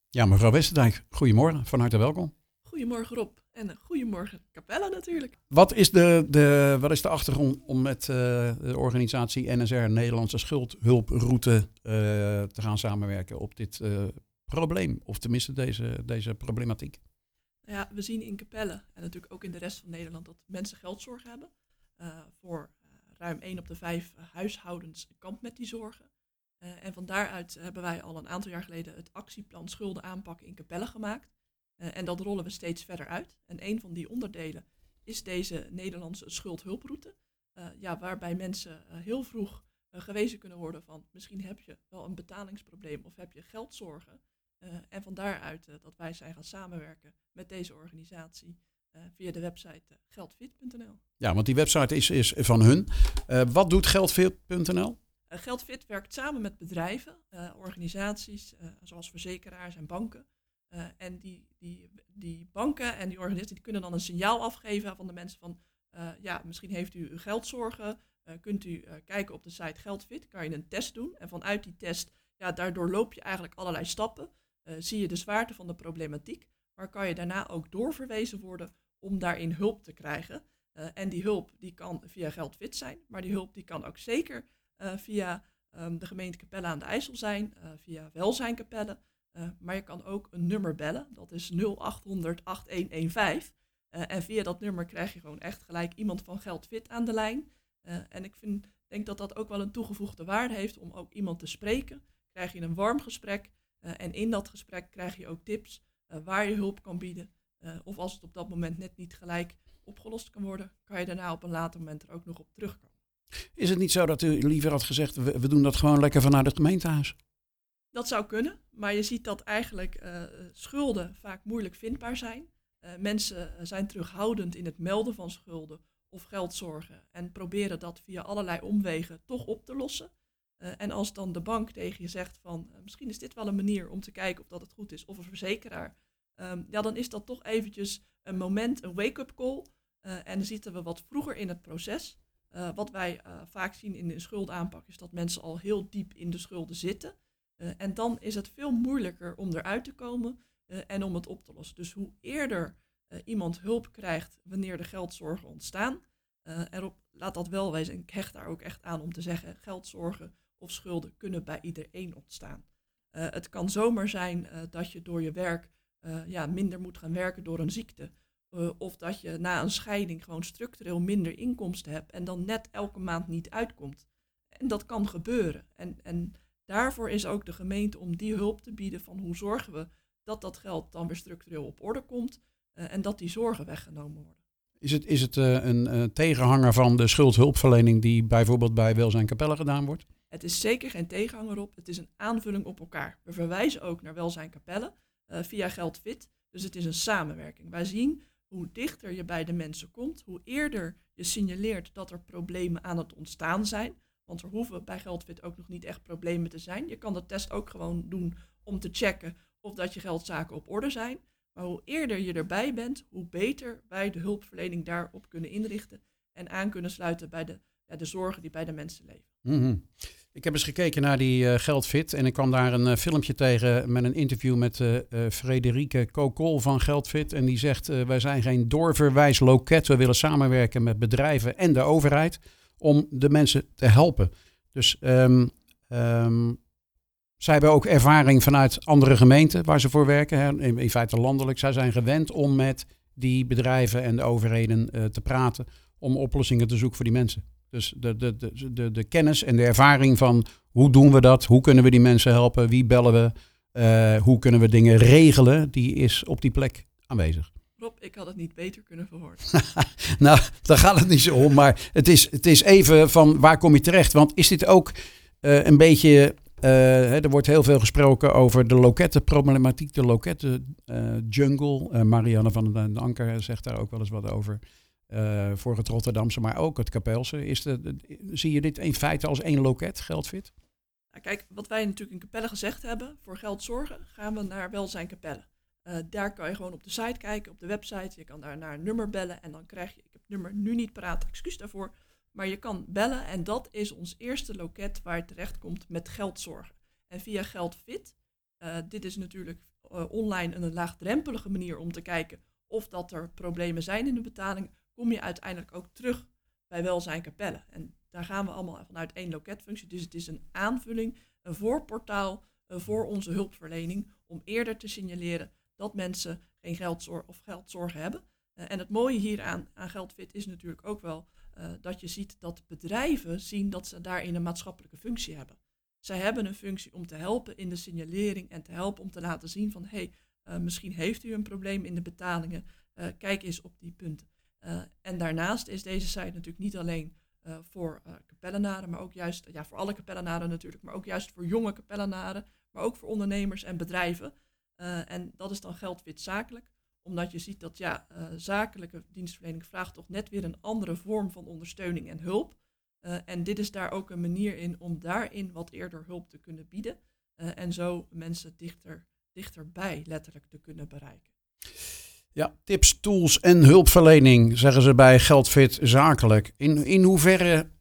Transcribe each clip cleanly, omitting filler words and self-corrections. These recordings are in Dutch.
Ja, mevrouw Westerdijk, goedemorgen, van harte welkom. Goedemorgen Rob en goedemorgen Capelle natuurlijk. Wat is wat is de achtergrond om met de organisatie NSR, Nederlandse Schuldhulproute, te gaan samenwerken op dit probleem? Of tenminste deze problematiek? Nou ja, we zien in Capelle en natuurlijk ook in de rest van Nederland dat mensen geldzorgen hebben. Voor ruim 1 op de 5 huishoudens kampt met die zorgen. En van daaruit hebben wij al een aantal jaar geleden het actieplan schulden aanpakken in Capelle gemaakt. En dat rollen we steeds verder uit. En een van die onderdelen is deze Nederlandse schuldhulproute. Waarbij mensen heel vroeg gewezen kunnen worden van misschien heb je wel een betalingsprobleem of heb je geldzorgen. En van daaruit dat wij zijn gaan samenwerken met deze organisatie via de website geldfit.nl. Ja, want die website is van hun. Wat doet geldfit.nl? Geldfit werkt samen met bedrijven, organisaties zoals verzekeraars en banken. En die banken en die organisaties die kunnen dan een signaal afgeven van de mensen van misschien heeft u geldzorgen. Kunt u kijken op de site Geldfit, kan je een test doen. En vanuit die test, daardoor loop je eigenlijk allerlei stappen. Zie je de zwaarte van de problematiek. Maar kan je daarna ook doorverwezen worden om daarin hulp te krijgen. En die hulp die kan via Geldfit zijn. Maar die hulp die kan ook zeker via de gemeente Capelle aan de IJssel zijn. Via Welzijn Capelle. Maar je kan ook een nummer bellen. Dat is 0800 8115. En via dat nummer krijg je gewoon echt gelijk iemand van Geldfit aan de lijn. En ik denk dat dat ook wel een toegevoegde waarde heeft om ook iemand te spreken. Krijg je een warm gesprek. En in dat gesprek krijg je ook tips waar je hulp kan bieden. Of als het op dat moment net niet gelijk opgelost kan worden, kan je daarna op een later moment er ook nog op terugkomen. Is het niet zo dat u liever had gezegd, we doen dat gewoon lekker vanuit het gemeentehuis? Dat zou kunnen, maar je ziet dat eigenlijk schulden vaak moeilijk vindbaar zijn. Mensen zijn terughoudend in het melden van schulden of geldzorgen en proberen dat via allerlei omwegen toch op te lossen. En als dan de bank tegen je zegt van misschien is dit wel een manier om te kijken of dat het goed is, of een verzekeraar, dan is dat toch eventjes een moment, een wake-up call. En dan zitten we wat vroeger in het proces. Wat wij vaak zien in de schuldaanpak is dat mensen al heel diep in de schulden zitten. En dan is het veel moeilijker om eruit te komen en om het op te lossen. Dus hoe eerder iemand hulp krijgt wanneer de geldzorgen ontstaan, laat dat wel wezen. En ik hecht daar ook echt aan om te zeggen, geldzorgen of schulden kunnen bij iedereen ontstaan. Het kan zomaar zijn dat je door je werk minder moet gaan werken door een ziekte. Of dat je na een scheiding gewoon structureel minder inkomsten hebt en dan net elke maand niet uitkomt. En dat kan gebeuren. En daarvoor is ook de gemeente om die hulp te bieden van hoe zorgen we dat dat geld dan weer structureel op orde komt en dat die zorgen weggenomen worden. Is het een tegenhanger van de schuldhulpverlening die bijvoorbeeld bij Welzijn Capelle gedaan wordt? Het is zeker geen tegenhanger op, het is een aanvulling op elkaar. We verwijzen ook naar Welzijn Capelle via Geldfit, dus het is een samenwerking. Wij zien hoe dichter je bij de mensen komt, hoe eerder je signaleert dat er problemen aan het ontstaan zijn. Want er hoeven bij Geldfit ook nog niet echt problemen te zijn. Je kan de test ook gewoon doen om te checken of dat je geldzaken op orde zijn. Maar hoe eerder je erbij bent, hoe beter wij de hulpverlening daarop kunnen inrichten en aan kunnen sluiten bij de zorgen die bij de mensen leven. Mm-hmm. Ik heb eens gekeken naar die Geldfit en ik kwam daar een filmpje tegen met een interview met Frederike Kokol van Geldfit. En die zegt, wij zijn geen doorverwijsloket, we willen samenwerken met bedrijven en de overheid om de mensen te helpen. Dus zij hebben ook ervaring vanuit andere gemeenten waar ze voor werken. Hè. In feite landelijk. Zij zijn gewend om met die bedrijven en de overheden te praten om oplossingen te zoeken voor die mensen. Dus de kennis en de ervaring van hoe doen we dat? Hoe kunnen we die mensen helpen? Wie bellen we? Hoe kunnen we dingen regelen? Die is op die plek aanwezig. Rob, ik had het niet beter kunnen verwoorden. Nou, daar gaat het niet zo om. Maar het is even van waar kom je terecht? Want is dit ook een beetje... er wordt heel veel gesproken over de lokettenproblematiek, de loketten-jungle. Marianne van den Anker zegt daar ook wel eens wat over. Voor het Rotterdamse, maar ook het Capelse. Zie je dit in feite als één loket, Geldfit? Nou, kijk, wat wij natuurlijk in Capelle gezegd hebben, voor geldzorgen gaan we naar Welzijn Capelle. Daar kan je gewoon op de site kijken, op de website. Je kan daar naar een nummer bellen en dan krijg je, ik heb het nummer nu niet paraat, excuus daarvoor. Maar je kan bellen en dat is ons eerste loket waar je terechtkomt met geldzorgen. En via Geldfit Dit is natuurlijk online een laagdrempelige manier om te kijken of dat er problemen zijn in de betaling. Kom je uiteindelijk ook terug bij Welzijn Capelle. En daar gaan we allemaal vanuit één loketfunctie. Dus het is een aanvulling, een voorportaal voor onze hulpverlening om eerder te signaleren dat mensen geen geldzorgen hebben. En het mooie hier aan GeldFit is natuurlijk ook wel dat je ziet dat bedrijven zien dat ze daarin een maatschappelijke functie hebben. Zij hebben een functie om te helpen in de signalering en te helpen om te laten zien van misschien heeft u een probleem in de betalingen, kijk eens op die punten. En daarnaast is deze site natuurlijk niet alleen voor Capellenaren, maar ook juist voor alle Capellenaren natuurlijk, maar ook juist voor jonge Capellenaren, maar ook voor ondernemers en bedrijven. En dat is dan GeldFit zakelijk, omdat je ziet dat zakelijke dienstverlening vraagt toch net weer een andere vorm van ondersteuning en hulp. En dit is daar ook een manier in om daarin wat eerder hulp te kunnen bieden. En zo mensen dichterbij letterlijk te kunnen bereiken. Ja, tips, tools en hulpverlening, zeggen ze bij GeldFit zakelijk. In hoeverre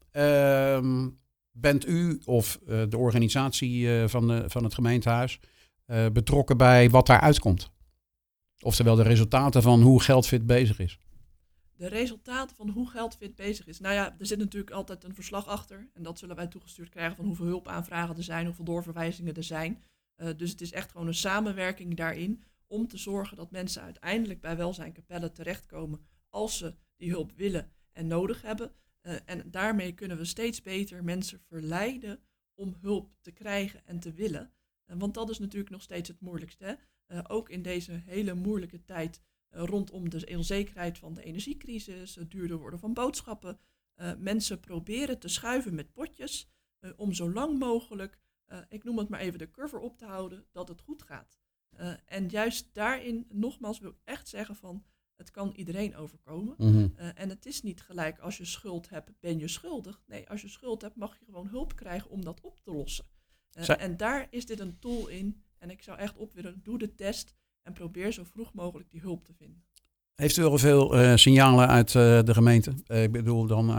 bent u of de organisatie van het gemeentehuis betrokken bij wat daar uitkomt? Oftewel de resultaten van hoe GeldFit bezig is. De resultaten van hoe GeldFit bezig is. Nou ja, er zit natuurlijk altijd een verslag achter. En dat zullen wij toegestuurd krijgen van hoeveel hulpaanvragen er zijn, hoeveel doorverwijzingen er zijn. Dus het is echt gewoon een samenwerking daarin om te zorgen dat mensen uiteindelijk bij Welzijn Capelle terechtkomen als ze die hulp willen en nodig hebben. En daarmee kunnen we steeds beter mensen verleiden om hulp te krijgen en te willen. Want dat is natuurlijk nog steeds het moeilijkste. Hè? Ook in deze hele moeilijke tijd rondom de onzekerheid van de energiecrisis, het duurder worden van boodschappen. Mensen proberen te schuiven met potjes om zo lang mogelijk, ik noem het maar even, de curve op te houden dat het goed gaat. En juist daarin, nogmaals, wil ik echt zeggen van het kan iedereen overkomen. Mm-hmm. En het is niet gelijk als je schuld hebt, ben je schuldig. Nee, als je schuld hebt mag je gewoon hulp krijgen om dat op te lossen. En daar is dit een tool in. En ik zou echt op willen, doe de test en probeer zo vroeg mogelijk die hulp te vinden. Heeft u al veel signalen uit de gemeente? Ik bedoel dan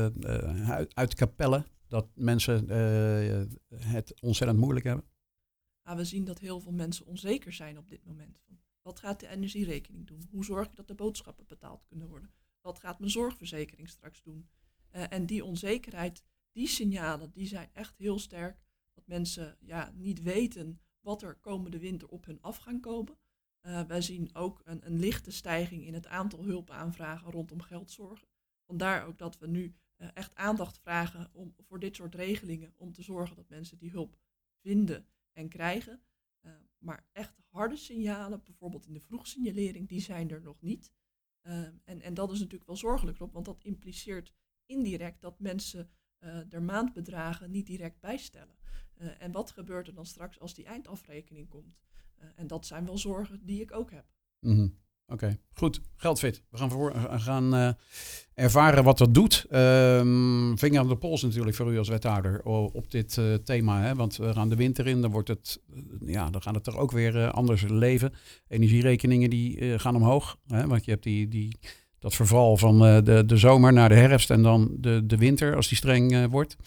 uit Capelle, dat mensen het ontzettend moeilijk hebben? We zien dat heel veel mensen onzeker zijn op dit moment. Wat gaat de energierekening doen? Hoe zorg ik dat de boodschappen betaald kunnen worden? Wat gaat mijn zorgverzekering straks doen? En die onzekerheid, die signalen, die zijn echt heel sterk. Dat mensen niet weten wat er komende winter op hun af gaan komen. Wij zien ook een lichte stijging in het aantal hulpaanvragen rondom geldzorgen. Vandaar ook dat we nu echt aandacht vragen voor dit soort regelingen. Om te zorgen dat mensen die hulp vinden en krijgen. Maar echt harde signalen, bijvoorbeeld in de vroegsignalering, die zijn er nog niet. En dat is natuurlijk wel zorgelijk, Rob, want dat impliceert indirect dat mensen er maandbedragen niet direct bijstellen. En wat gebeurt er dan straks als die eindafrekening komt? En dat zijn wel zorgen die ik ook heb. Mm-hmm. Oké, goed. GeldFit. We gaan ervaren wat dat doet. Vinger aan de pols natuurlijk voor u als wethouder op dit thema. Hè? Want we gaan de winter in, dan gaat het er ook weer anders leven. Energierekeningen die gaan omhoog. Hè? Want je hebt dat verval van de zomer naar de herfst en dan de winter als die streng wordt.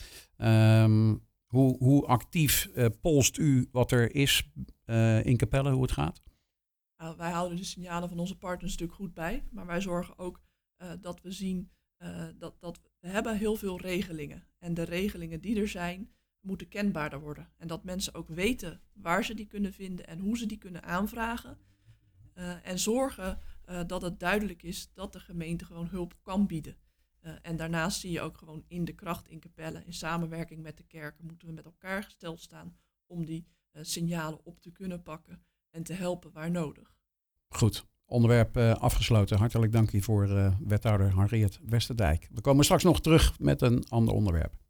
Hoe actief polst u wat er is in Capelle, hoe het gaat? Wij houden de signalen van onze partners natuurlijk goed bij. Maar wij zorgen ook dat we zien dat we hebben heel veel regelingen. En de regelingen die er zijn, moeten kenbaarder worden. En dat mensen ook weten waar ze die kunnen vinden en hoe ze die kunnen aanvragen. En zorgen dat het duidelijk is dat de gemeente gewoon hulp kan bieden. En daarnaast zie je ook gewoon in de kracht in Capelle, in samenwerking met de kerken, moeten we met elkaar gesteld staan om die signalen op te kunnen pakken en te helpen waar nodig. Goed, onderwerp afgesloten. Hartelijk dank hiervoor, wethouder Henriette Westerdijk. We komen straks nog terug met een ander onderwerp.